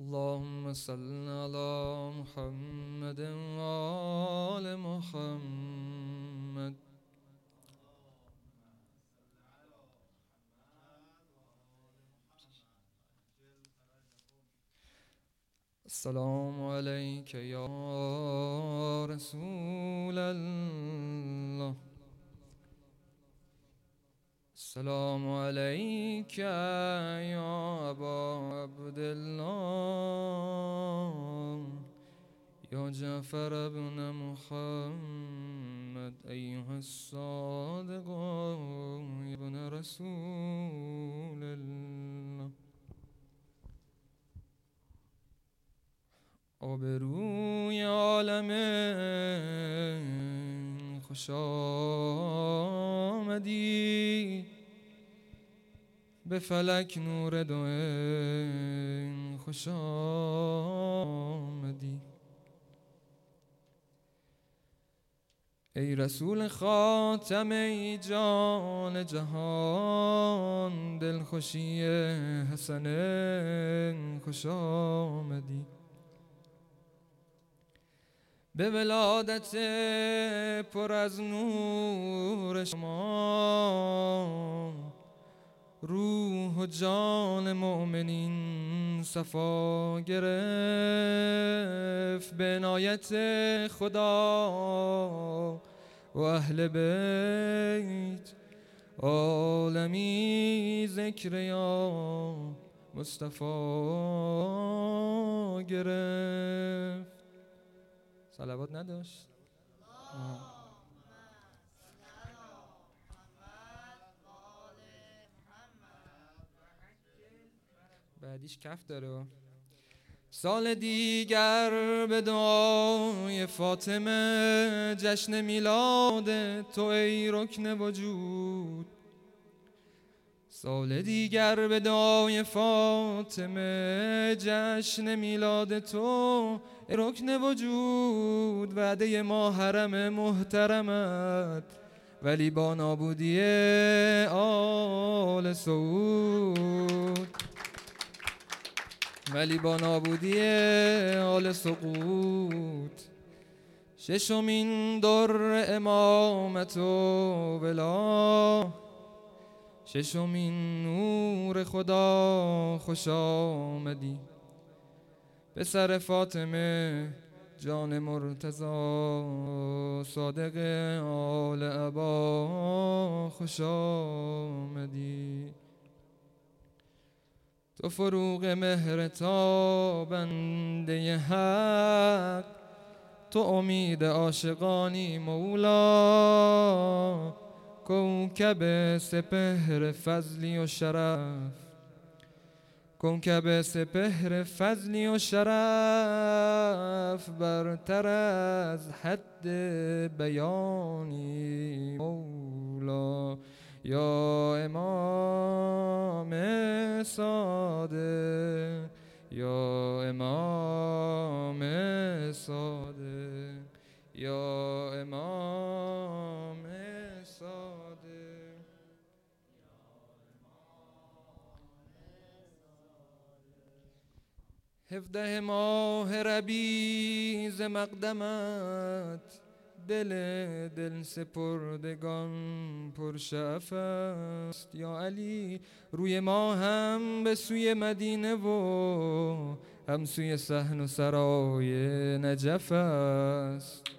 اللهم صل على محمد وآل محمد. السلام عليك يا رسول الله. السلام عليك يا أبا عبد الله يا جعفر بن محمد أيها الصادق ابن رسول الله. آبروی عالم خوش آمدی، به فلک نور دو خوش آمدی. ای رسول خاتم، ای جان جهان، دلخوشی حسن خوش آمدی. به ولادت پر از نور شما، روح و جان مؤمنین صفا گرفت. به عنایت خدا و اهل بیت عالمی ذکر یا مصطفی گرفت. صلوات نداشت؟ بعدیش کف داره. سال دیگر به دعای فاطمه، جشن میلاد تو ای رکن وجود. سال دیگر به دعای فاطمه، جشن میلاد تو ای رکن وجود. وعده ما حرم محترمت، ولی با نابودی آل سعود، ولی با نابودی آل سقوط. ششمین در امامت و ولا، ششمین نور خدا خوش آمدی. به سر فاطمه جان مرتضی، صادق آل عبا خوش آمدی. تو فروغ مهر تابنده حق، تو امید عاشقانی مولا. کوکب سپهر فضلی و شرف، کوکب سپهر فضلی و شرف، برتر از حد بیانی مولا. یا امام صادق، یا امام صادق، یا امام صادق. 17 ماه ربیع ز مقدمت، دل سپردگان پرشعف است. یا علی روی ما هم به سوی مدینه و هم سوی صحن و سرای نجف است.